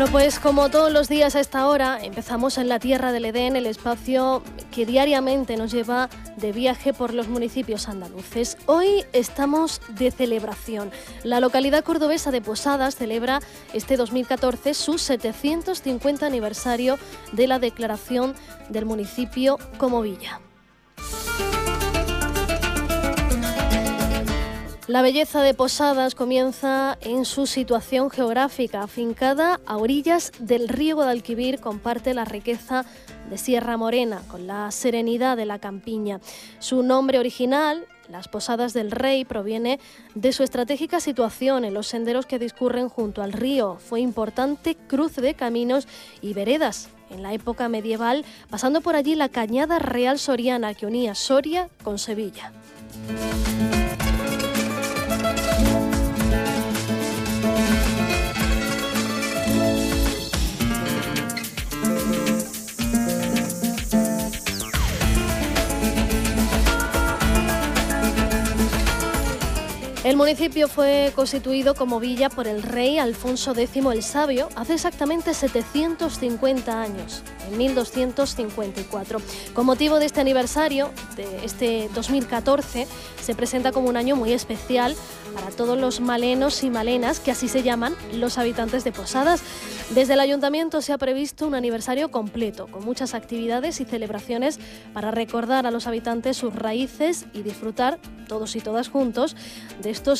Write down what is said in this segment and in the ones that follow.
Bueno, pues como todos los días a esta hora, empezamos en la Tierra del Edén, el espacio que diariamente nos lleva de viaje por los municipios andaluces. Hoy estamos de celebración. La localidad cordobesa de Posadas celebra este 2014 su 750 aniversario de la declaración del municipio como villa. La belleza de Posadas comienza en su situación geográfica. Afincada a orillas del río Guadalquivir, comparte la riqueza de Sierra Morena con la serenidad de la campiña. Su nombre original, Las Posadas del Rey, proviene de su estratégica situación en los senderos que discurren junto al río. Fue importante cruce de caminos y veredas en la época medieval, pasando por allí la cañada real soriana que unía Soria con Sevilla. El municipio fue constituido como villa por el rey Alfonso X el Sabio hace exactamente 750 años, en 1254. Con motivo de este aniversario, de este 2014, se presenta como un año muy especial para todos los malenos y malenas, que así se llaman los habitantes de Posadas. Desde el ayuntamiento se ha previsto un aniversario completo, con muchas actividades y celebraciones para recordar a los habitantes sus raíces y disfrutar, todos y todas juntos, de estos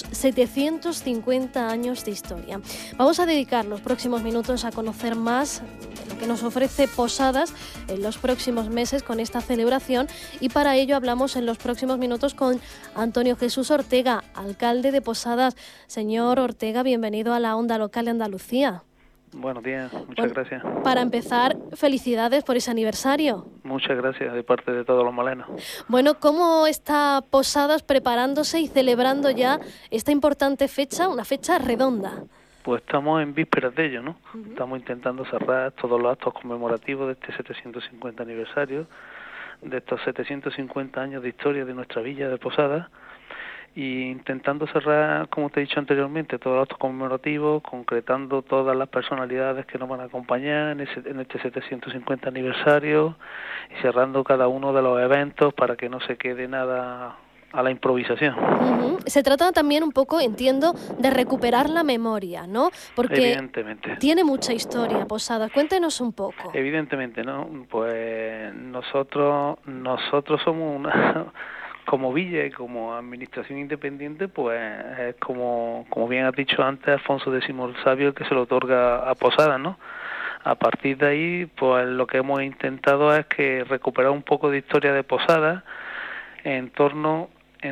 750 años de historia. Vamos a dedicar los próximos minutos a conocer más de lo que nos ofrece Posadas en los próximos meses con esta celebración, y para ello hablamos en los próximos minutos con Antonio Jesús Ortega, alcalde de Posadas. Señor Ortega, bienvenido a la Onda Local de Andalucía. Buenos días, muchas gracias. Para empezar, felicidades por ese aniversario. Muchas gracias de parte de todos los malenos. Bueno, ¿cómo está Posadas preparándose y celebrando ya esta importante fecha, una fecha redonda? Pues estamos en vísperas de ello, ¿no? Estamos intentando cerrar todos los actos conmemorativos de este 750 aniversario, de estos 750 años de historia de nuestra villa de Posadas, y intentando cerrar, como te he dicho anteriormente, todos los actos conmemorativos, concretando todas las personalidades que nos van a acompañar en este 750 aniversario, y cerrando cada uno de los eventos para que no se quede nada a la improvisación. Se trata también un poco, entiendo, de recuperar la memoria, ¿no? Porque evidentemente tiene mucha historia Posadas. Cuéntenos un poco. Evidentemente, ¿no? Pues nosotros somos una... Como villa y como administración independiente, pues es como bien has dicho antes, Alfonso X el Sabio, el que se lo otorga a Posadas, ¿no? A partir de ahí, pues lo que hemos intentado es que recuperar un poco de historia de Posadas en torno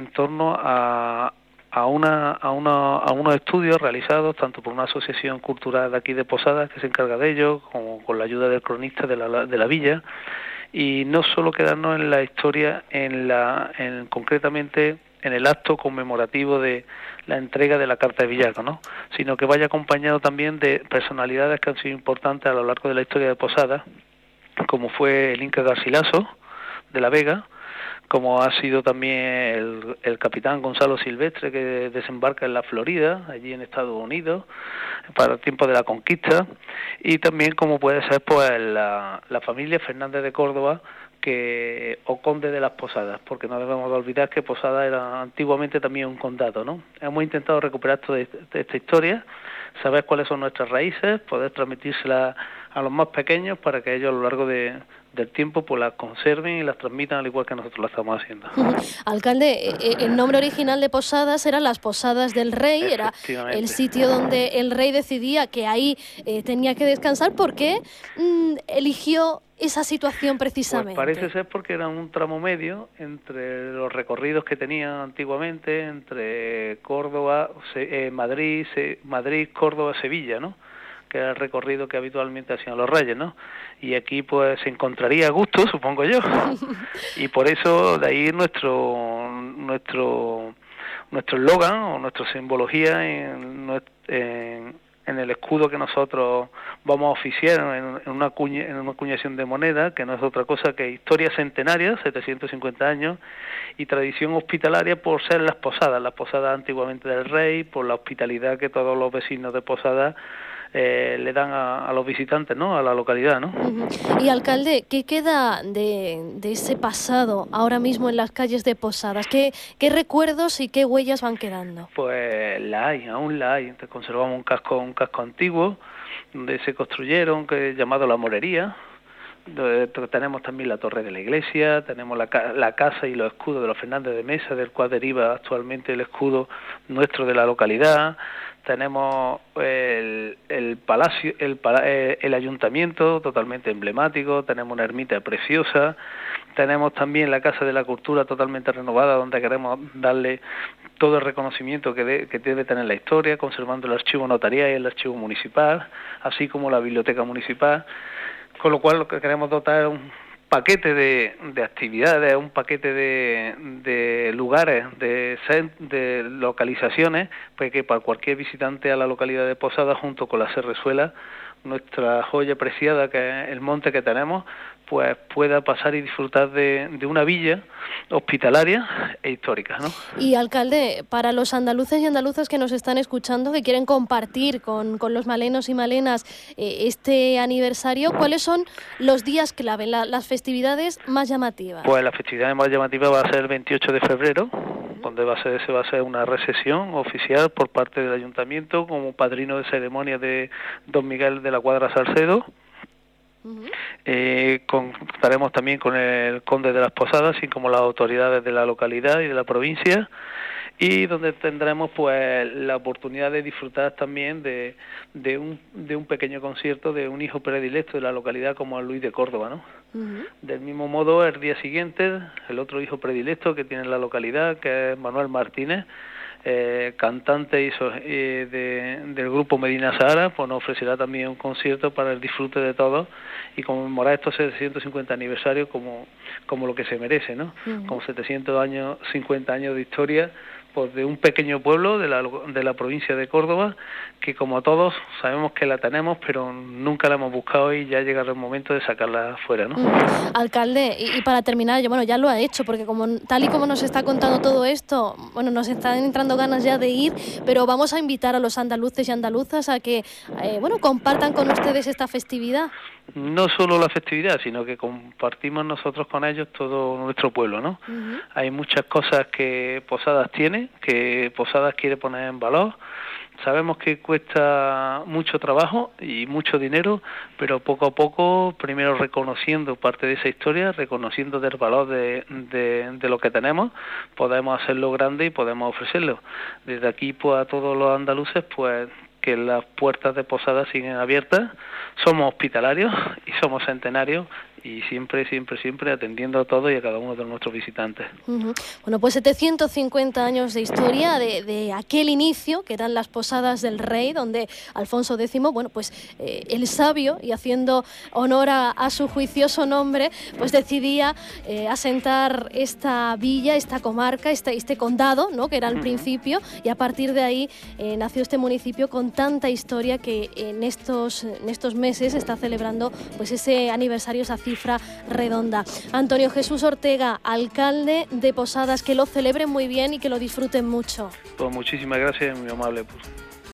a unos estudios realizados tanto por una asociación cultural de aquí de Posadas que se encarga de ello, como con la ayuda del cronista de la villa. Y no solo quedarnos en la historia, concretamente en el acto conmemorativo de la entrega de la Carta de Villaco, ¿no? Sino que vaya acompañado también de personalidades que han sido importantes a lo largo de la historia de Posadas, como fue el Inca Garcilaso de la Vega, como ha sido también el capitán Gonzalo Silvestre, que desembarca en la Florida, allí en Estados Unidos, para el tiempo de la conquista, y también como puede ser pues la familia Fernández de Córdoba, o conde de las Posadas, porque no debemos de olvidar que Posadas era antiguamente también un condado, ¿no? Hemos intentado recuperar toda esta historia, saber cuáles son nuestras raíces, poder transmitírselas a los más pequeños para que ellos a lo largo del tiempo pues las conserven y las transmitan al igual que nosotros lo estamos haciendo. Alcalde, el nombre original de Posadas era Las Posadas del Rey, era el sitio donde el rey decidía que ahí tenía que descansar. ¿Por qué eligió esa situación precisamente? Pues parece ser porque era un tramo medio entre los recorridos que tenía antiguamente entre Córdoba, Madrid, Córdoba, Sevilla, ¿no? Que era el recorrido que habitualmente hacían los reyes, ¿no? Y aquí pues se encontraría a gusto, supongo yo. Y por eso de ahí nuestro eslogan o nuestra simbología en el escudo que nosotros vamos a oficiar en una acuñación de moneda, que no es otra cosa que historia centenaria, 750 años, y tradición hospitalaria por ser las posadas antiguamente del rey, por la hospitalidad que todos los vecinos de Posadas le dan a los visitantes, ¿no? A la localidad, ¿no? Y alcalde, ¿qué queda de ese pasado ahora mismo en las calles de Posadas? ¿Qué recuerdos y qué huellas van quedando? Pues aún la hay. Conservamos un casco antiguo donde se construyeron, que es llamado La Morería. Tenemos también la torre de la iglesia, tenemos la casa y los escudos de los Fernández de Mesa, del cual deriva actualmente el escudo nuestro de la localidad. Tenemos el palacio, el ayuntamiento totalmente emblemático, tenemos una ermita preciosa, tenemos también la Casa de la Cultura totalmente renovada, donde queremos darle todo el reconocimiento que debe tener la historia, conservando el archivo notarial y el archivo municipal, así como la biblioteca municipal. Con lo cual lo que queremos dotar es un paquete de actividades, un paquete de lugares, de localizaciones, pues que para cualquier visitante a la localidad de Posadas, junto con la Serrezuela, nuestra joya preciada, que es el monte que tenemos, pues pueda pasar y disfrutar de una villa hospitalaria e histórica, ¿no? Y alcalde, para los andaluces y andaluzas que nos están escuchando, que quieren compartir con los malenos y malenas este aniversario, ¿cuáles son los días clave, las festividades más llamativas? Pues la festividad más llamativa va a ser el 28 de febrero, donde se va a hacer una recepción oficial por parte del ayuntamiento como padrino de ceremonia de don Miguel de la Cuadra Salcedo. Contaremos también con el conde de las Posadas, así como las autoridades de la localidad y de la provincia, y donde tendremos pues la oportunidad de disfrutar también de un pequeño concierto de un hijo predilecto de la localidad como Luis de Córdoba, ¿no? Del mismo modo, el día siguiente, el otro hijo predilecto que tiene la localidad, que es Manuel Martínez, cantante del grupo Medina Sahara, pues nos ofrecerá también un concierto para el disfrute de todos y conmemorar estos 750 aniversarios como lo que se merece, ¿no? Como 750 años de historia, pues de un pequeño pueblo de la provincia de Córdoba, que como todos sabemos que la tenemos, pero nunca la hemos buscado y ya llegará el momento de sacarla fuera, ¿no? Alcalde, y para terminar, ya lo ha hecho, porque tal y como nos está contando todo esto, nos están entrando ganas ya de ir, pero vamos a invitar a los andaluces y andaluzas a que, compartan con ustedes esta festividad. No solo la festividad, sino que compartimos nosotros con ellos todo nuestro pueblo, ¿no? Hay muchas cosas que Posadas tiene, que Posadas quiere poner en valor. Sabemos que cuesta mucho trabajo y mucho dinero, pero poco a poco, primero reconociendo parte de esa historia, reconociendo del valor de lo que tenemos, podemos hacerlo grande y podemos ofrecerlo. Desde aquí, pues a todos los andaluces, pues que las puertas de Posadas siguen abiertas, somos hospitalarios y somos centenarios y siempre atendiendo a todos y a cada uno de nuestros visitantes. Bueno, pues 750 años de historia de aquel inicio, que eran las Posadas del Rey, donde Alfonso X, el sabio, y haciendo honor a su juicioso nombre, pues decidía asentar esta villa, esta comarca, este condado, ¿no?, que era al principio, y a partir de ahí nació este municipio con tanta historia que en estos meses está celebrando pues ese aniversario, esa cifra redonda. Antonio Jesús Ortega, alcalde de Posadas, que lo celebren muy bien y que lo disfruten mucho. Pues muchísimas gracias, muy amable.